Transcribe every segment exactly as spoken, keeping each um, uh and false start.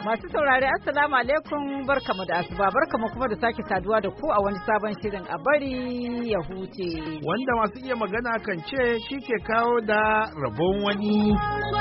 Masu saurari Assalamu alaikum barkamu da asuba barkamu kuma da sake saduwa da ku a wani sabon shirin a bari ya huce. Wanda masu iya magana kan ce shi ke kawo da rabon wani.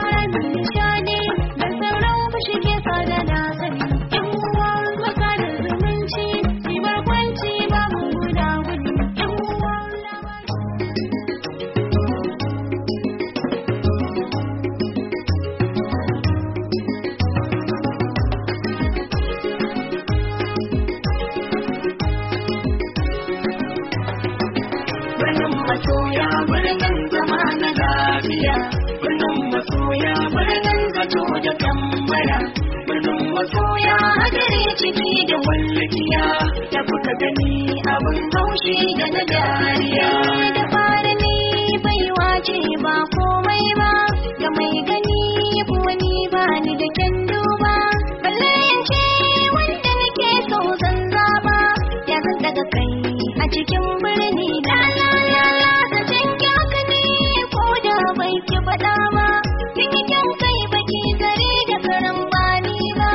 Masoya hadari ciki da wallakiya da kuka gani abin haushi da na dariya. Da fara ni baiwa ce ba komai ba, da mai gani kuwa ni ba ni da kyan duba. Balle yance wanda nake so zan zaba, ya zan daga kai a cikin birni da lala. Da canki haka ne ko da bai ki faɗa ba, kin yi kyan kai baki zare da karan bani ba.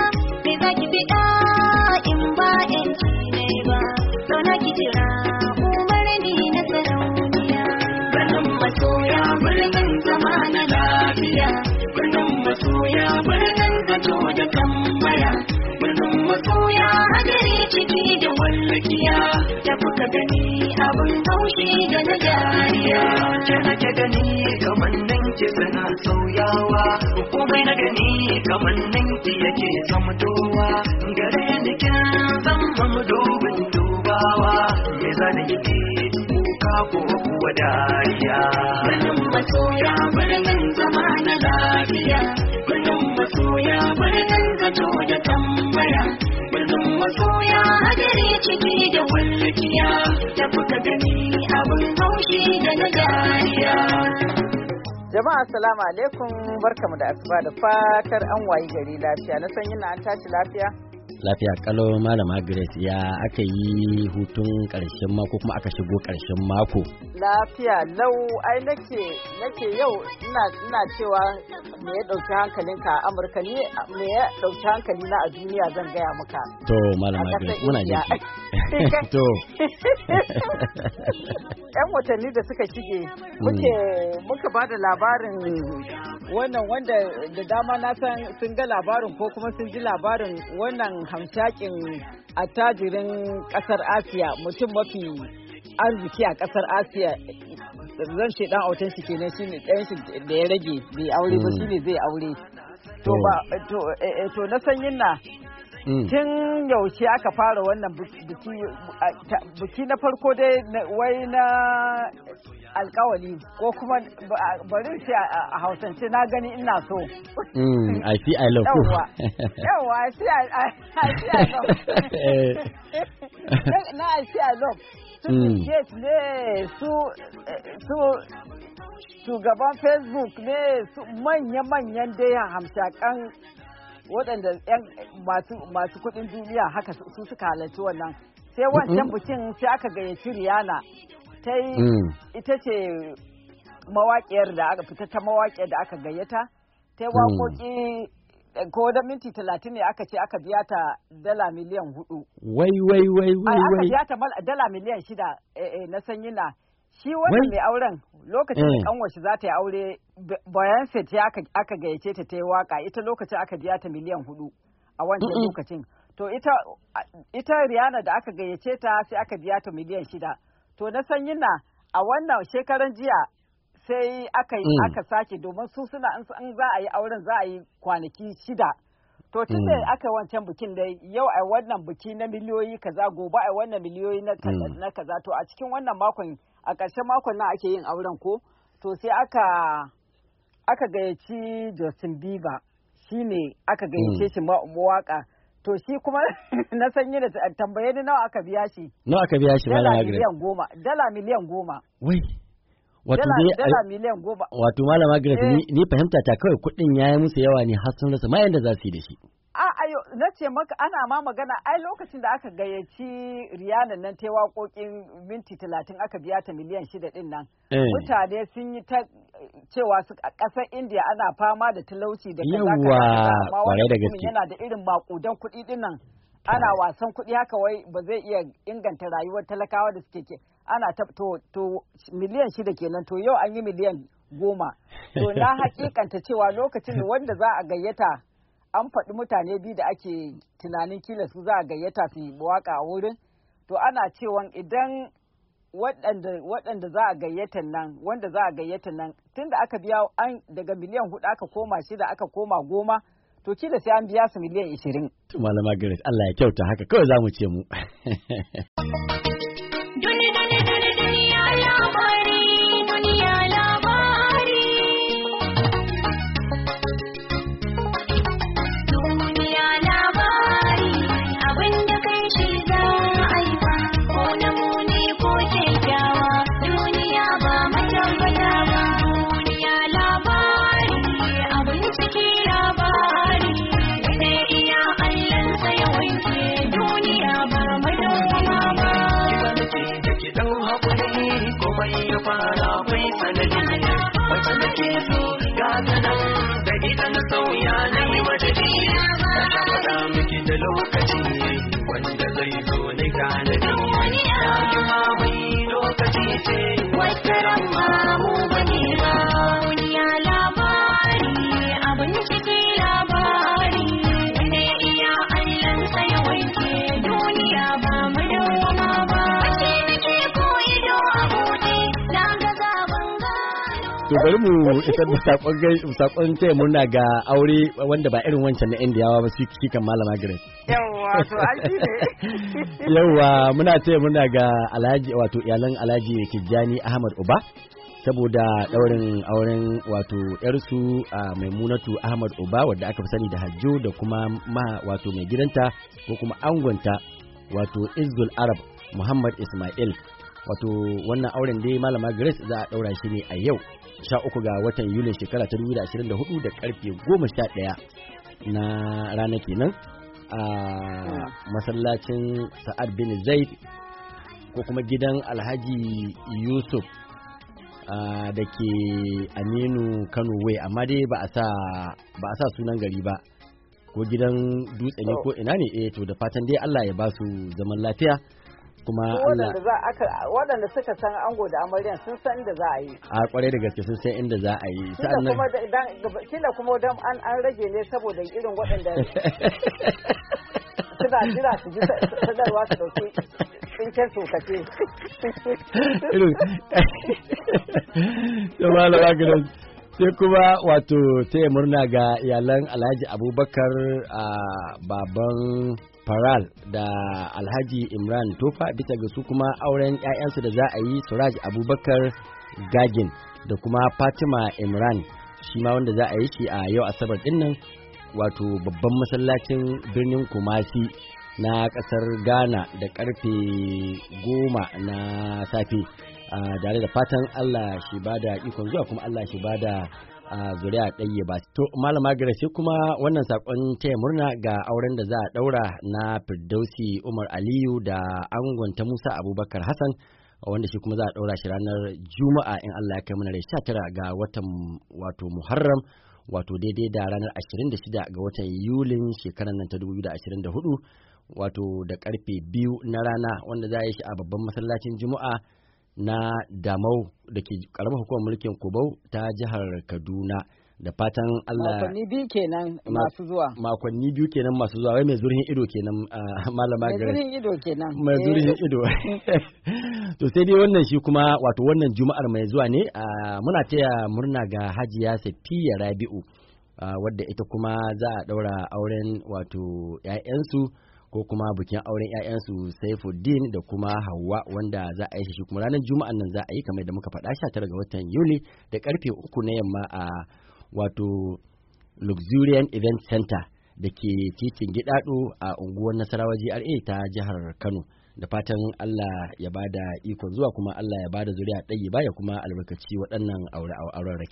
Jira umarni na sarauniya, birnin masoya birnin zama na lafiya, birnin masoya birnin zato da tambaya, birnin masoya hadari ciki da wallakiya, da kuka gani abin haushi da na dariya. Jana ta gani kamar nan ki sana sauyawa, komai na gani kamar nan ki yake zamtowa, gare ni kin zama mudubin dubawa, me za na yi kuka ko kuwa dariya. Birnin masoya birnin zama na lafiya, birnin masoya birnin zato da tambaya, birnin masoya hadari ciki da wallakiya, da kuka gani abin haushi da na dariya. Jama'a assalamu alaikum barkamu da asuba da fatar an wayi gari lafiya. Na san yana an tashi lafiya. Lafiya kalau Malama Grace, ya aka yi hutun ƙarshen mako kuma aka shigo ƙarshen mako. Lafiya lau ai nake nake yau ina ina cewa me ya dauki hankalinka a Amurka, ne me ya dauki hankali na a duniya zan gaya maka. To Malama Grace muna jiki. To yan watanni da suka shige muke muka bada labarin wannan wanda da dama na san sun ga labarin ko kuma sun ji labarin wannan hamshakin attajirin kasar Asiya, mutum mafi arziki a kasar Asiya. Zan ce dan autan shi kenan, shine ɗayan shi da ya rage bai aure ba, shine zai aure. To ba to to na san yinna tun yaushe aka fara wannan biki biki na farko dai wai na alkawali ko kuma bari sai a Hausance na gani ina so. Mm, I see I love you. Yawa, I see I see I love. Na I see I love. Su Gates ne, su su shugaban Facebook ne, su manya-manyan dai hamshakan waɗanda masu kuɗin duniya haka su suka halarci wannan. Sai wancan bikin sai aka gayyaci Rihanna. Ta yi ita ce mawaƙiyar da aka fita ta mawaƙiyar da aka gayyata, ta yi waƙoƙi ko da minti talatin ne aka ce aka biya ta dala miliyan hudu. Wai wai wai wai wai. Aka biya ta dala miliyan shida na sanyi na. Shi wannan mai auren lokacin da kanwashi za ta yi aure bayan set ya aka gayyace ta ta yi waka, ita lokacin aka biya ta miliyan hudu a wancan lokacin. To ita ita Rihanna da aka gayyace ta sai aka biya ta miliyan shida. To na sanyi na a wannan shekaran jiya sai aka yi aka sake, domin su suna in za a yi auren za a yi kwanaki shida. To tun da aka yi wancan bikin da yau a wannan biki na miliyoyi kaza, gobe a wannan miliyoyi na kaza. To a cikin wannan makon, a ƙarshen makon nan ake yin auren ko? To sai aka aka gayyaci Justin Bieber, shine aka gayyace shi mawaka. To shi kuma na sanyi da tambaye ni nawa aka biya shi. Nawa aka biya shi Malama Grace? Dala miliyan goma. Dala miliyan goma. Wai. Wato dala miliyan goma. Wato Malama Grace, ni fahimta ta kawai kuɗin yayi musu yawa ne har sun rasa ma yanda za su yi da shi. A ayo na ce maka ana ma magana ai lokacin da aka gayyaci Rihanna nan ta waƙoƙin minti talatin aka biya ta miliyan shida din nan. Mutane sun yi ta cewa su a ƙasar India ana fama da talauci da kaza kaza amma wani yana da irin makudan kuɗi din nan. Ana wasan kuɗi haka wai ba zai iya inganta rayuwar talakawa da suke ke ana ta to to miliyan shida kenan to yau an yi miliyan goma. To na hakikanta cewa lokacin da wanda za a gayyata an faɗi mutane biyu da ake tunanin kila su za a gayyata su yi waka a wurin to ana cewa idan waɗanda waɗanda za a gayyata nan wanda za a gayyata nan tunda aka biya an daga miliyan hudu aka koma shida aka koma goma to kila sai an biya su miliyan ishirin. To malama Grace Allah ya kyauta haka kawai za mu ce mu. Duni duni duni duniya labari duniya labari duniya labari abinda kai shi za a yi ba ko na muni ko kyakkyawa duniya ba matabbata ba duniya labari abin ciki labari sai iya Allahnsa ya wanke duniya ba madawwama ba. Dan haƙuri komai ya fara bai sanadi wacce nake so ga ta nan da ita na sauya na yi madadi na ta faɗa miki da lokaci wanda zai zo na ganadi ya ji ma mai lokaci ce wata ran ma mu bane ba duniya labari abin ciki labari ne iya Allahnsa ya wanke duniya ba madawwama ba. To bari mu isar da sakon gai sakon taya murna ga aure wanda ba irin wancan na Indiyawa ba shi kan malama Grace. Yawwa to aji ne. Yawwa muna taya murna ga Alhaji wato iyalan Alhaji Tijjani Ahmad Uba saboda daurin auren wato yarsu a Maimunatu Ahmad Uba wadda aka fi sani da Hajjo da kuma ma wato mai gidanta ko kuma angonta wato Izzul Arab Muhammad Ismail. Wato wannan auren dai malama Grace za a daura shi ne a yau sha uku ga watan Yulin shekara ta dubu da ashirin da hudu da karfe goma sha ɗaya na rana kenan a masallacin Sa'ad bin Zaid ko kuma gidan Alhaji Yusuf da ke Aminu Kano Way amma dai ba a sa ba a sa sunan gari ba ko gidan dutse ne ko ina ne eh to da fatan dai Allah ya ba su zaman lafiya. Kuma Allah waɗanda suka san ango da amaryan sun san inda za a yi a kwarai da gaske sun san inda za a yi sannan kuma idan kila kuma dan an an rage ne saboda irin waɗanda suna jira su ji sadarwa su dauki tsinken sokace irin to malama gidan sai kuma wato taya murna ga iyalan Alhaji Abubakar a baban Faral da Alhaji Imran Tofa bisa ga su kuma auren ƴaƴansu da za a yi Suraj Abubakar Gagin da kuma Fatima Imran shi ma wanda za a yi shi a yau Asabar din nan wato babban masallacin birnin Kumasi na ƙasar Ghana da karfe goma na safe tare da fatan Allah shi bada ikon zuwa kuma Allah shi bada a zuriya ɗaya ba. To malama Grace sai kuma wannan sakon taya murna ga auren da za a ɗaura na Firdausi Umar Aliyu da angonta Musa Abubakar Hassan wanda shi kuma za a ɗaura shi ranar Juma'a in Allah ya kai mana rai sha tara ga watan wato Muharram wato daidai da ranar ashirin da shida ga watan Yulin shekarar nan ta dubu biyu da ashirin da hudu wato da karfe biyu na rana wanda za a yi shi a babban masallacin Juma'a na Damau da ke karamar hukumar mulkin Kubau ta jihar Kaduna da fatan Allah makonni biyu kenan masu zuwa makonni biyu kenan masu zuwa wai mai zurhin ido kenan malama Grace mai zurhin ido kenan mai zurhin ido to sai dai wannan shi kuma wato wannan Juma'ar mai zuwa ne muna taya murna ga Hajiya Safiya Rabi'u wadda ita kuma za a daura auren wato ƴaƴansu ko kuma bikin auren ƴaƴansu Saifuddin da kuma Hauwa wanda za a yi shi kuma ranar Juma'an nan za a yi kamar da muka faɗa sha tara ga watan Yuli da karfe uku na yamma a wato Luxurian Event Center da ke titin Gidado a unguwar Nasarawa G R A ta jihar Kano da fatan Allah ya bada ikon zuwa kuma Allah ya bada zuriya ɗaya baya kuma albarkaci waɗannan aure-auren raken.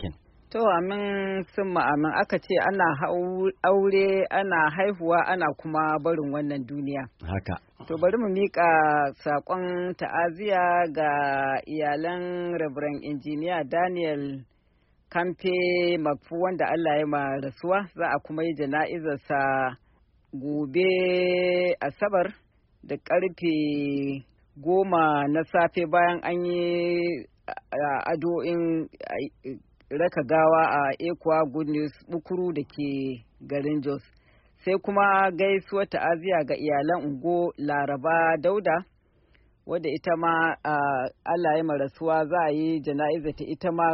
To amin sun amin aka ce ana aure ana haihuwa ana kuma barin wannan duniya. Haka. To bari mu miƙa saƙon ta'aziya ga iyalan Reverend Injiniya Daniel Kamfe Makfu wanda Allah ya ma rasuwa, za a kuma yi jana'izarsa gobe Asabar da ƙarfe goma na safe bayan an yi addu'o'in raka gawa a Ekwa Good News Bukuru da ke garin Jos. Sai kuma gaisuwar ta'aziya ga iyalan Ungo Laraba Dauda wadda ita ma Allah ya marasuwa, za a yi jana'iza ta ita ma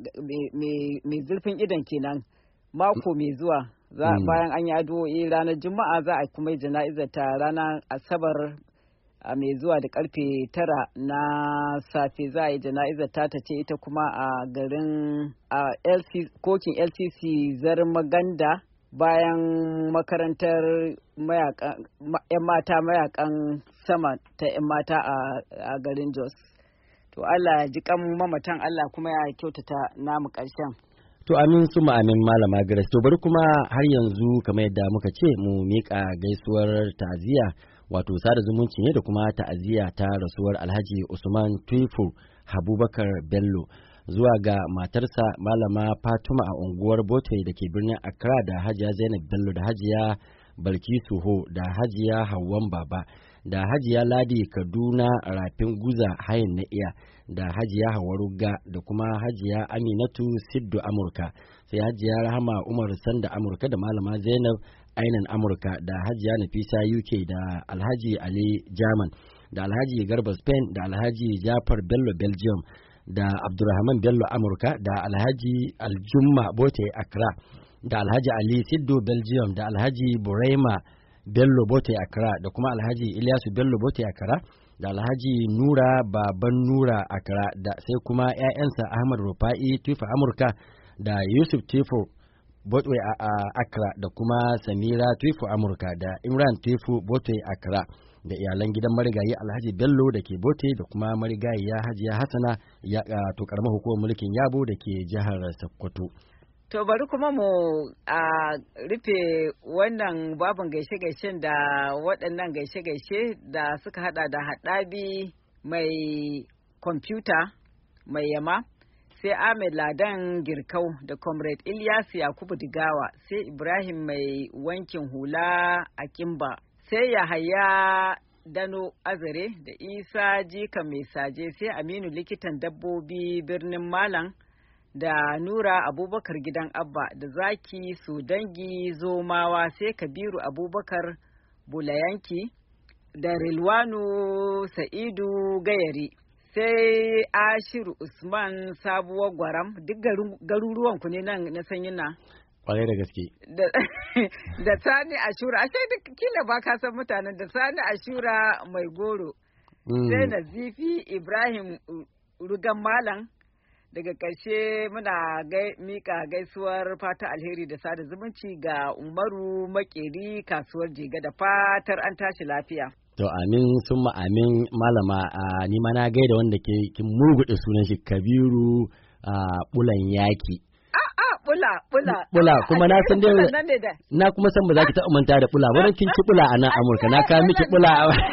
mai zurfin idan kenan mako mai zuwa. Bayan an yi addu'o'i ranar Juma'a za a kuma yi jana'iza ta ranar Asabar a mai zuwa da karfe tara na safe. Za a yi jana'izar ta ta ce ita kuma a garin a kokin L C C Zarmaganda bayan makarantar yan mata mayakan sama ta yan mata a garin Jos. To Allah ya ji kan mamatan, Allah kuma ya kyautata namu ƙarshen. To amin su amin malama Grace. To bari kuma har yanzu kamar yadda muka ce mu miƙa gaisuwar ta'aziyya wato sada zumunci ne da kuma ta'aziyya ta rasuwar Alhaji Usman Tuifu Habubakar Bello zuwa ga matarsa malama Fatuma a unguwar Bote da ke birnin Accra, da Hajiya Zainab Bello, da Hajiya Balkisu Ho, da Hajiya Hawwan Baba, da Hajiya Ladi Kaduna Rafin Guza Hayin na Iya, da Hajiya Hawaruga, da kuma Hajiya Aminatu Siddu Amurka, sai Hajiya Rahama Umar Sanda Amurka, da malama Zainab Ainan Amurka, da Hajiya Nafisa U K, da Alhaji Ali German, da Alhaji Garba Spain, da Alhaji Jafar Bello Belgium, da Abdurrahman Bello Amurka, da Alhaji Aljumma Bote Accra, da Alhaji Ali Siddo Belgium, da Alhaji Buraima Bello Bote Accra, da kuma Alhaji Ilyasu Bello Bote Accra, da Alhaji Nura Baban Nura Accra, da sai kuma ‘ya'yansa Ahmad Rufa'i Tufa Amurka, da Yusuf Tifo Botwe a Accra, da kuma Samira Tufu Amurka, da Imran Tufu Botwe Accra, da iyalan gidan marigayi Alhaji Bello da ke Bote, da kuma marigayi ya Hajiya Hassana ya to karamar hukumar mulkin Yabo da ke jihar Sokoto. To bari kuma mu a rufe wannan babin gaishe-gaishen da waɗannan gaishe-gaishe da suka hada da haɗabi mai kwamfuta mai yama, sai Ahmed Ladan Girkau da Comrade Ilyas Yakubu Digawa, sai Ibrahim mai wankin hula a Kimba, sai Yahaya Dano Azare da Isa Jika mai saje, sai Aminu likitan dabbobi birnin Malam, da Nura Abubakar gidan Abba, da Zaki su dangi Zomawa, sai Kabiru Abubakar Bulayanki, da Rilwanu Sa'idu Gayari, sai Ashiru Usman Sabuwar Gwaram, duk garuruwan ku ne nan na sanyin na. Kwarai da gaske. Da Sani Ashura, ashe duk kila ba ka san mutanen, da Sani Ashura Mai Goro, sai Nazifi Ibrahim Rugan Malam. Daga ƙarshe muna gai, mika gaisuwar fata alheri da sada zumunci ga Umaru Makeri kasuwar Jega, da fatar an tashi lafiya. To amin summa amin malama, a ni ma na gaida wanda ke kin murgude sunan shi Kabiru a bulan yaki. Bula, bula. Bula, kuma na san dai na kuma san ba za ki taɓa manta da bula. Wurin kin ci bula a nan Amurka, na kawo miki bula.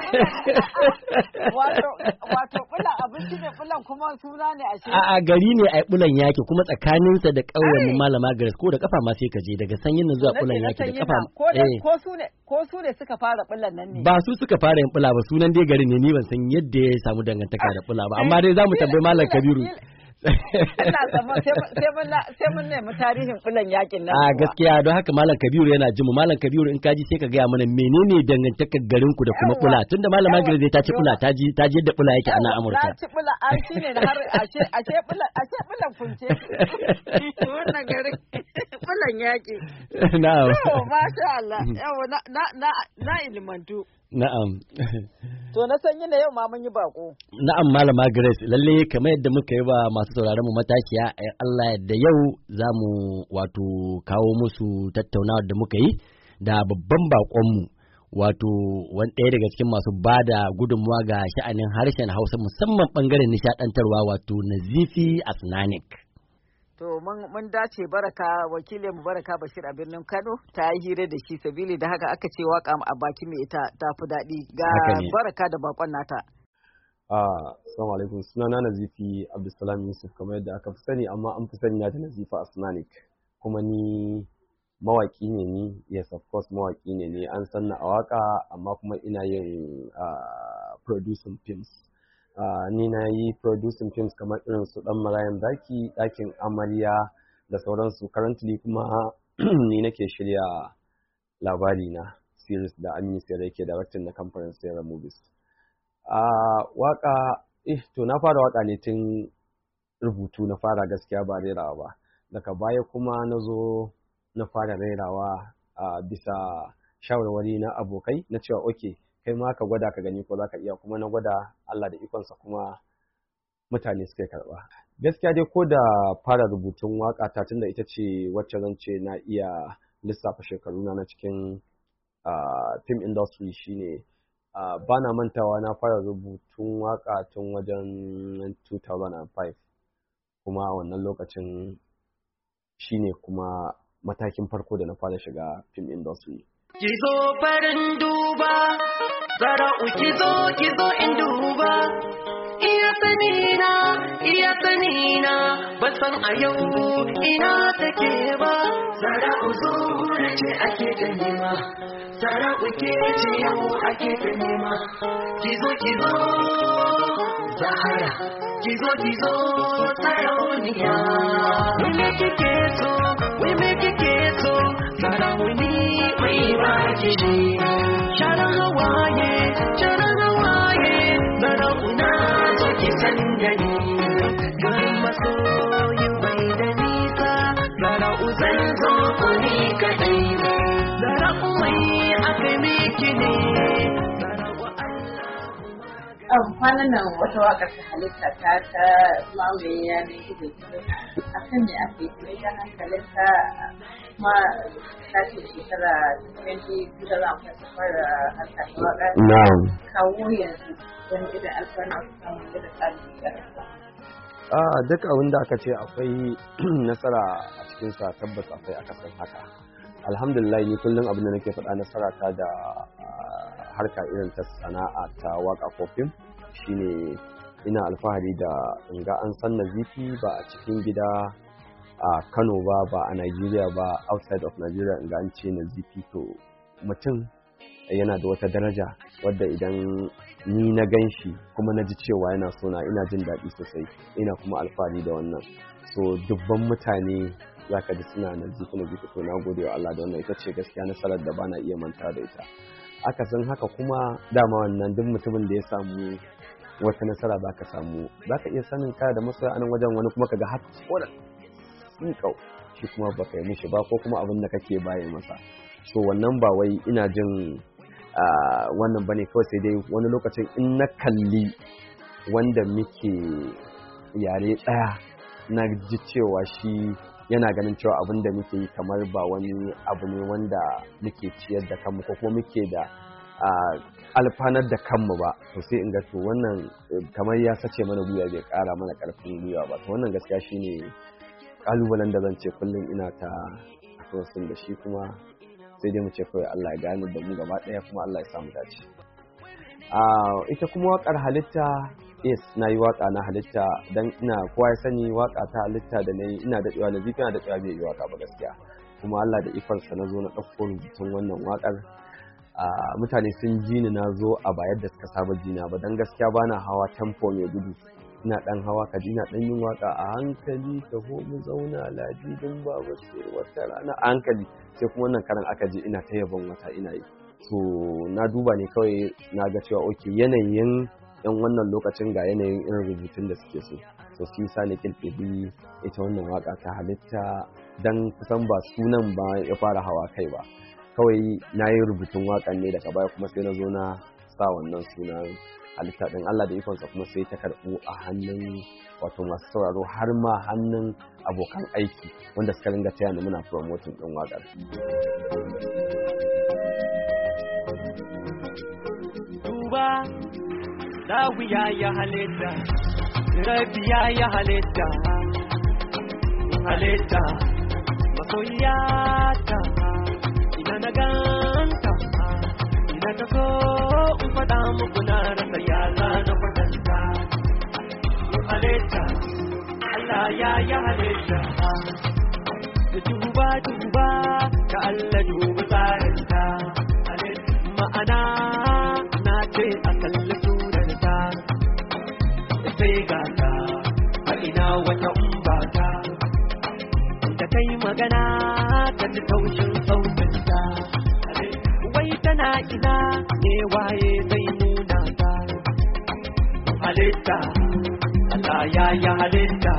Wato, wato bula abinci ne, bulan kuma suna ne a shi. A gari ne a bulan yaki, kuma tsakaninsa da ƙauyen mu malama Grace, ko da kafa ma sai ka je daga sanyin nan zuwa bulan yaki da kafa. Ko su ne ko su ne suka fara bulan nan ne. Ba su suka fara yin bula ba, sunan dai garin ne, ni ban san yadda ya samu dangantaka da bula ba, amma dai za mu tambayi Malam Kabiru. Ina zama sai mun nemi tarihin bulan yakin nan. A gaskiya don haka Malam Kabiru yana jin mu. Malam Kabiru in kaji sai ka gaya mana menene dangantakar garin ku da kuma bula, tunda Malama Grace ta ci bula, ta ji ta ji yadda bula yake a nan Amurka. Ta ci bula, an shine da har ashe ashe bula ashe bulan kunce. Wannan garin bulan yaki. Na'am. Oh masha Allah. Yawa na na na ilimantu. Na'am. To na san yana yau ma mun yi bako. Na'am Malama Grace, lalle kamar yadda muka yi ba masu sauraron mu matashiya, Allah yadda yau za mu wato kawo musu tattaunawa da muka yi da babban bakonmu, wato wani ɗaya daga cikin masu ba da gudunmuwa ga sha'anin harshen Hausa musamman ɓangaren nishaɗantarwa, wato Nazifi Asnanik. To mun dace Baraka wakilin mu Baraka Bashir a birnin Kano ta yi hira da shi sabili da haka aka ce waka a baki mai ita ta fi daɗi ga Baraka da bakon nata. Ah, assalamu alaikum, sunana Nazifi Abdulsalam Yusuf kamar yadda aka fi sani, amma an fi sani na da Nazifa Asnanik, kuma ni mawaki ne ni, yes of course mawaki ne ni, an sanna a waka amma kuma ina yin uh, producing films. Uh, ni na yi producing films kamar irin su Dan Marayan Zaki, Ɗakin Amarya da sauransu. Currently kuma ni nake shirya labari na series da Aminu Sera yake directing na kamfanin Sera Movies. Uh, waka, eh to na fara waka ne tun rubutu na fara gaskiya ba rerawa ba. Daga baya kuma na zo na fara rerawa a uh, bisa shawarwari na abokai na cewa okay, kai ma ka gwada ka gani ko za ka iya, kuma na gwada, Allah da ikonsa kuma mutane suka karba. Gaskiya dai ko da fara rubutun waka ta tunda ita ce wacce zan ce na iya lissafa shekaruna na cikin uh, film industry shine uh, ba na mantawa na fara rubutun waka tun wajen two thousand five, kuma wannan lokacin shine kuma matakin farko da na fara shiga film industry. Kizo farin duba, zara'u kizo kizo in duba, iya sanina, iya sanina, ban san a yau ina take ba. Zara'u zuwa ce ake ta nema, zara'u ke ce yau ake ta nema. Kizo kizo, Zahara, kizo kizo, sarauniya. We make it so, we make it so, sarauni. Shara Hawaye, Shara Hawaye, Zarauna, Soki Sandani, Gari Maso, you wait the Nisa, Zara Uzan Zoponi Kadai, Zara Uwai, Akemikini, Zara wa Allah. Kwanan nan wata waka ta halitta ta ta mamaye yanar gizo a kan ne a fi mai ta hankalinta kuma ta ce shekara twenty da za mu fara harkar waka. Kawo yanzu wani irin alfanu aka samu da tsarin karanta. Ah, duk abin da aka ce akwai nasara a cikinsa tabbas akwai akasin haka. Alhamdulillah ni kullum abin da nake faɗa nasara ta da harka irin ta sana'a ta waka ko fim shine ina alfahari da in ga an san Nazifi ba a cikin gida a Kano ba, ba a Nigeria ba, outside of Nigeria in ga an ce Nazifi, to mutum yana da wata daraja wadda idan ni na gan shi kuma na ji cewa yana sona ina jin daɗi sosai, ina kuma alfahari da wannan. So dubban mutane za ka ji suna Nazifi Nazifi, to na gode wa Allah da wannan, ita ce gaskiya nasarar da bana iya manta da ita. Akasin haka kuma dama wannan duk mutumin da ya samu wata nasara za ka samu, za ka iya sanin kaya da masoya anan wajen, wani kuma ka ga har tsoron sun kau shi kuma ba ka yi mishi ba, ko kuma abin da kake bayan masa. So wannan ba wai ina jin wannan bane kawai, sai dai wani lokacin in na kalli wanda muke yare ɗaya na ji cewa shi yana ganin cewa abin da muke yi kamar ba wani abu ne wanda muke ciyar da kanmu ko kuma muke da alfanar da kanmu ba, to sai in ga to wannan kamar ya sace mana gwiwa, bai kara mana karfin gwiwa ba. To wannan gaskiya shine kalubalen da zan ce kullum ina ta akwai da shi, kuma sai dai mu ce kawai Allah ya gane da mu gaba ɗaya, kuma Allah ya samu dace. Ita kuma waƙar halitta, yes na yi waƙa na halitta, don ina kowa ya sani waƙa ta halitta da na yi ina daɗewa na zifi na daɗewa bai yi waƙa ba gaskiya, kuma Allah da ikonsa na zo na ɗauko rubutun wannan waƙar. Mutane sun ji ni na zo a ba yadda suka saba jina ba, don gaskiya ba na hawa tempo mai gudu, ina ɗan hawa kaji ina ɗan yin waƙa a hankali, taho mu zauna ladidin babu sai wata rana a hankali, sai kuma wannan karan aka ji ina ta yabon wata ina yi. So na duba ne kawai na ga cewa oke yanayin yan wannan lokacin ga yanayin irin rubutun da suke so, so shi sa ne kirkiri ita wannan waka ta halitta, dan kusan ba sunan ba ya fara hawa kai ba, kawai na yi rubutun wakan ne daga baya kuma sai na zo na sa wannan sunan halitta din. Allah da ikonsa kuma sai ta karɓu a hannun wato masu sauraro har ma hannun abokan aiki wanda suka ringa taya ni muna promoting din wakar. Duba Dawiya ya halitta, Rabiya ya halitta, halitta masoyiyata ina na ganta ina ta so in faɗa muku na rasa yala na kwatanta halitta Allah ya yi halitta da duba duba ka Allah duba tsarinta ma'ana na ce a kalli surarta sai ga ta a ina wata umbata da kai magana ta ji taushin sautinta wai tana ina ne waye zai nuna ta halitta Allah ya yi halitta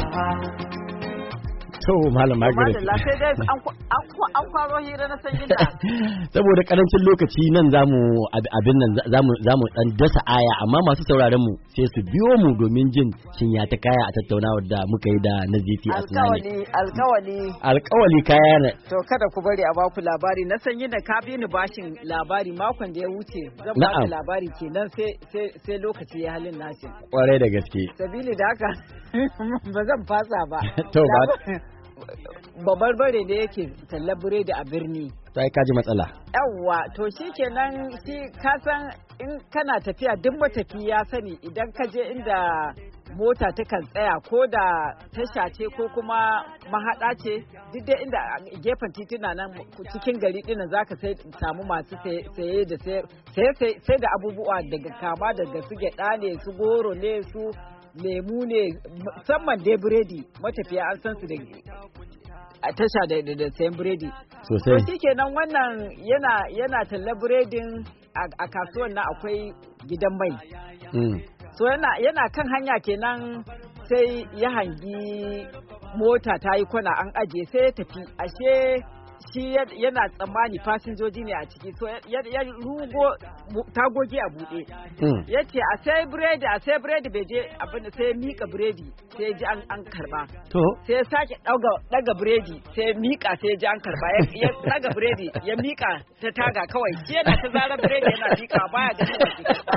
to malam Margaret sai dai an kwaro hira na sanyi da saboda karancin lokaci nan zamu abin nan zamu zamu dan dasa aya amma masu sauraron mu sai su biyo mu domin jin shin ya ta kaya a tattaunawar da muka yi da Nazifi Asnani alkawali alkawali alkawali kaya ne to kada ku bari a baku labari na sanyi da ka bi ni bashin labari makon da ya wuce zan ba ka labari kenan sai sai sai lokaci ya halin nashi kwarai da gaske sabili da haka ba zan fasa ba to ba babarbare da yake talla biredi a birni sai ka ji matsala yawwa to shikenan shi ka san in kana tafiya duk matafi ya sani idan ka je inda mota takan tsaya ko da tasha ce ko kuma mahaɗa ce duk da inda gefen tituna nan cikin gari dinnan zaka sai samu masu saye da sai sai da abubuwa daga kama daga su gyaɗa ne su goro ne su lemu ne musamman dai biredi matafiya an san su da a tasha da da sayan biredi sosai to shikenan wannan yana yana talla biredin a kasuwan nan akwai gidan mai so yana yana kan hanya kenan sai ya hangi mota ta yi kwana an aje sai ya tafi ashe shi yana tsammani fasinjoji ne a ciki so ya rugo tagogi a buɗe ya ce a sai biredi a sai biredi bai je abinda sai ya mika biredi sai ya ji an karba sai ya sake daga biredi sai ya mika sai ya ji an karba ya daga biredi ya mika ta taga kawai shi yana ta zarar biredi yana mika baya ganin da ke karba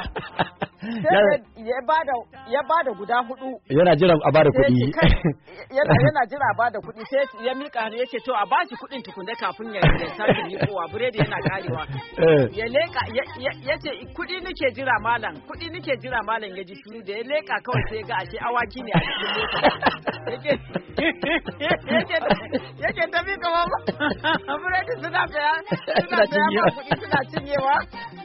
ya bada guda hudu yana jira a bada kuɗi yana jira a bada kuɗi sai ya mika hannu ya ce to a bashi kuɗin tukunna kafin ya sake miƙowa biredi yana karewa ya leka ya ce kuɗi nake jira malam kuɗi nake jira malam ya ji shuru da ya leka kawai sai ga ashe awaki ne a cikin mota yake ta mika wa biredi suna saya suna saya kuɗi suna cinyewa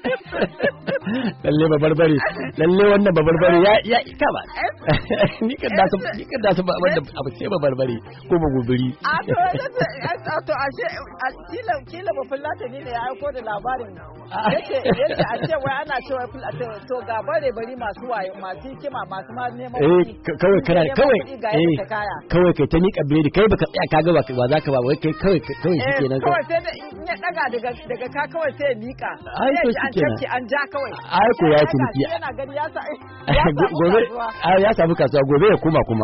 lalle babarbare lalle wannan babarbare ya ya kaba ni kan da ni kan da ba wanda abu sai babarbare ko ba gubiri a to to ashe kila kila ba fullata ne ya aiko da labarin yace yace a ce wai ana cewa fullata to ga bare bari masu waye masu hikima masu ma neman eh kawai kana kawai eh kawai kai ta ni kabire kai baka tsaya kaga ba ba zaka ba wai kai kawai kawai shikenan kawai sai da in ya daga daga daga ka kawai sai ya mika ai to shikenan an ja kawai ai ko ya ciniki yana gani ya sa gobe ya samu kasuwa gobe ya kuma kuma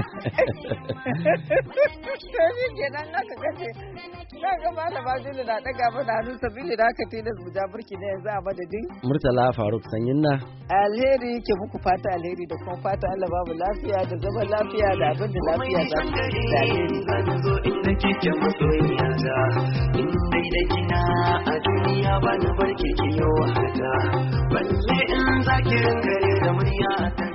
sai kenan naka kace na ga malama Julu na daga mana hannu sabili da haka tilas mu ja burki ne yanzu a madadin Murtala Faruk Sanyin na alheri ke muku fata alheri da kuma fata Allah babu lafiya da zaman lafiya da abin da lafiya za ta da alheri zan zo inda kike masoyiya ga in dai da kina a duniya ba na barke ki yau hada balle in zaki ringa da murya